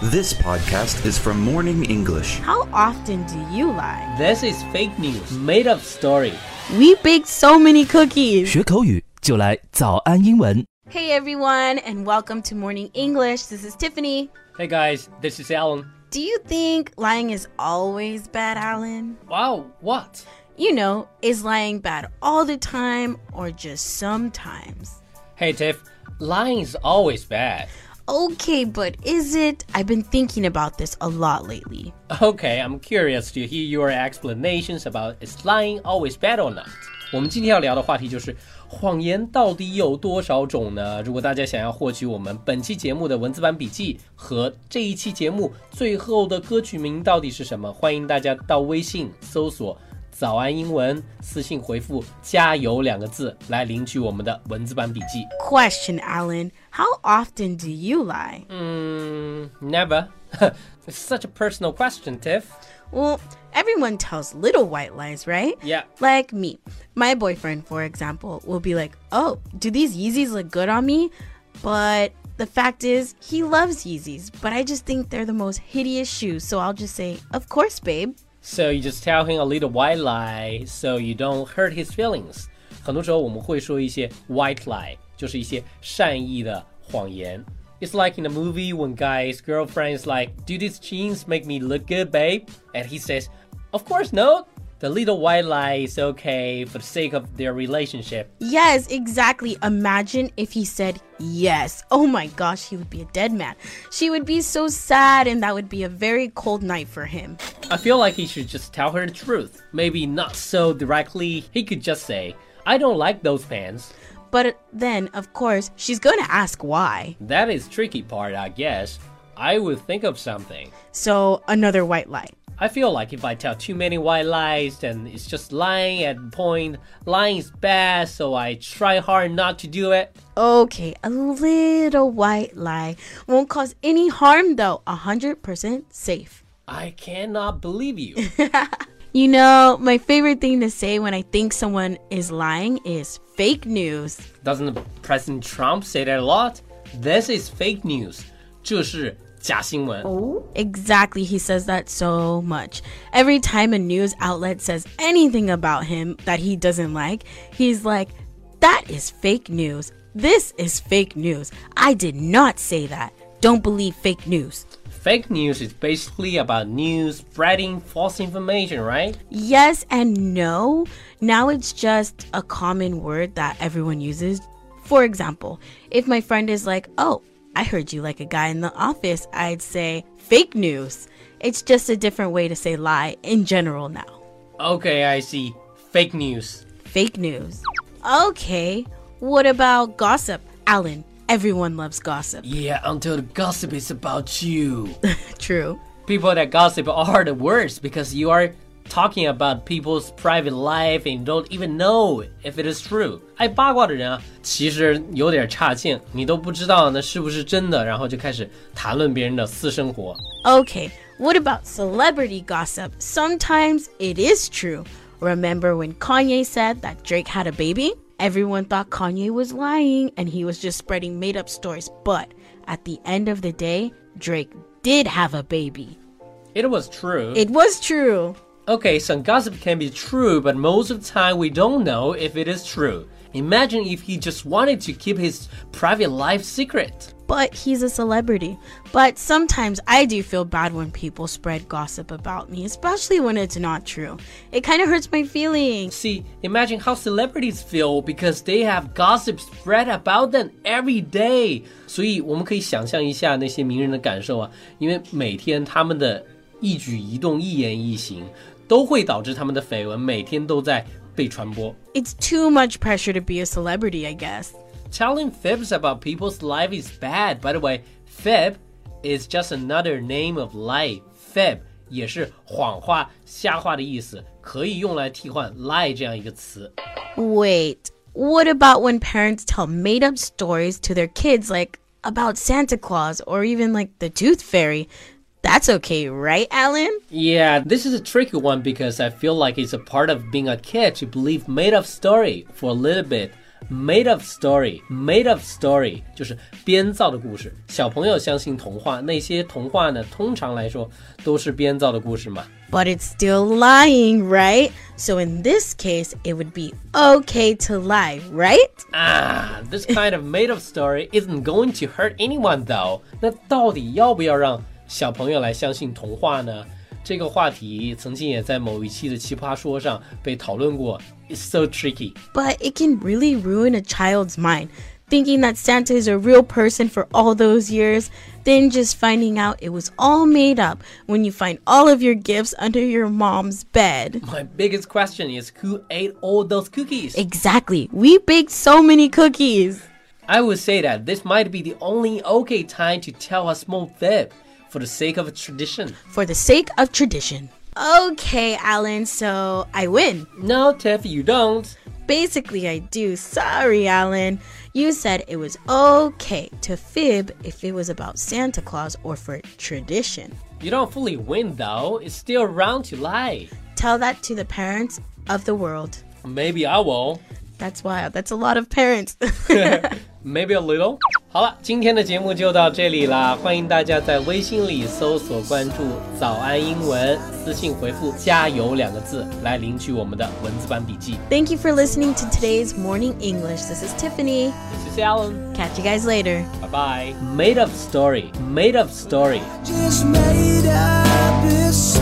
This podcast is from Morning English. How often do you lie? This is fake news, made up story. We baked so many cookies. 学口语就来早安英文。 Hey everyone, and welcome to Morning English. This is Tiffany. Hey guys, this is Alan. Do you think lying is always bad, Alan? Wow, what? You know, is lying bad all the time or just sometimes? Hey Tiff, lying is always bad. Okay, but is it? I've been thinking about this a lot lately. Okay, I'm curious to hear your explanations about is lying always bad or not. 我们今天要聊的话题就是谎言到底有多少种呢？如果大家想要获取我们本期节目的文字版笔记和这一期节目最后的歌曲名到底是什么，欢迎大家到微信搜索早安英文，私信回复加油2个字来领取我们的文字版笔记。 Question, Alan. How often do you lie? Never. It's such a personal question, Tiff. Well, everyone tells little white lies, right? Yeah. Like me. My boyfriend, for example, will be like, oh, do these Yeezys look good on me? But the fact is, he loves Yeezys, but I just think they're the most hideous shoes, so I'll just say, of course, babe. So you just tell him a little white lie so you don't hurt his feelings. 很多时候我们会说一些 white lie, 就是一些善意的谎言。It's like in a movie when guy's girlfriend is like, do these jeans make me look good, babe? And he says, of course not. The little white lie is okay for the sake of their relationship. Yes, exactly. Imagine if he said yes. Oh my gosh, he would be a dead man. She would be so sad, and that would be a very cold night for him. I feel like he should just tell her the truth. Maybe not so directly. He could just say, I don't like those pants. But then, of course, she's going to ask why. That is tricky part, I guess. I would think of something. So, another white lie. I feel like if I tell too many white lies, then it's just lying at the point. Lying is bad, so I try hard not to do it. Okay, a little white lie. Won't cause any harm though. 100% safe. I cannot believe you. You know, my favorite thing to say when I think someone is lying is fake news. Doesn't President Trump say that a lot? This is fake news. 这是假新闻. Exactly, he says that so much. Every time a news outlet says anything about him that he doesn't like, he's like, that is fake news. This is fake news. I did not say that. Don't believe fake news. Fake news is basically about news spreading false information, right? Yes and no. Now it's just a common word that everyone uses. For example, if my friend is like, oh, I heard you like a guy in the office, I'd say fake news. It's just a different way to say lie in general now. Okay, I see. Fake news. Fake news. Okay, what about gossip? Alan, everyone loves gossip. Yeah, until the gossip is about you. True. People that gossip are the worst because you are talking about people's private life and you don't even know if it is true. 爱八卦的人啊，其实有点差劲，你都不知道那是不是真的，然后就开始谈论别人的私生活。 Okay, what about celebrity gossip? Sometimes it is true. Remember when Kanye said that Drake had a baby? Everyone thought Kanye was lying and he was just spreading made-up stories. But at the end of the day, Drake did have a baby. It was true. It was true. Okay, some gossip can be true, but most of the time we don't know if it is true. Imagine if he just wanted to keep his private life secret. But he's a celebrity. But sometimes I do feel bad when people spread gossip about me, especially when it's not true. It kind of hurts my feelings. See, imagine how celebrities feel because they have gossip spread about them every day. 所以我们可以想象一下那些名人的感受啊，因为每天他们的一举一动、一言一行都会导致他们的绯闻每天都在被传播。 It's too much pressure to be a celebrity, I guess. Telling fibs about people's life is bad. By the way, fib is just another name of lie. Fib 也是谎话、瞎话的意思，可以用来替换 lie 这样一个词。 Wait, what about when parents tell made-up stories to their kids, like about Santa Claus or even like the Tooth Fairy? That's okay, right, Alan? Yeah, this is a tricky one because I feel like it's a part of being a kid to believe made-up story for a little bit. made up story，made up story 就是编造的故事。小朋友相信童话，那些童话呢，通常来说都是编造的故事嘛。 But it's still lying, right? So in this case, it would be okay to lie, right? This kind of made up story isn't going to hurt anyone though. 那到底要不要让小朋友来相信童话呢？这个话题曾经也在某一期的奇葩说上被讨论过。It's so tricky. But it can really ruin a child's mind, thinking that Santa is a real person for all those years, then just finding out it was all made up when you find all of your gifts under your mom's bed. My biggest question is who ate all those cookies? Exactly. We baked so many cookies. I would say that this might be the only okay time to tell a small fib for the sake of tradition. For the sake of tradition. Okay, Alan, so I win. No, Tiff, you don't. Basically, I do. Sorry, Alan. You said it was okay to fib if it was about Santa Claus or for tradition. You don't fully win, though. It's still wrong to lie. Tell that to the parents of the world. Maybe I will. That's wild. That's a lot of parents. Maybe a little. 好了，今天的节目就到这里啦，欢迎大家在微信里搜索关注早安英文，私信回复加油2个字来领取我们的文字版笔记。 Thank you for listening to today's Morning English. This is Tiffany. This is Alan. Catch you guys later. Bye bye. Made up story. Made up story. Just made up this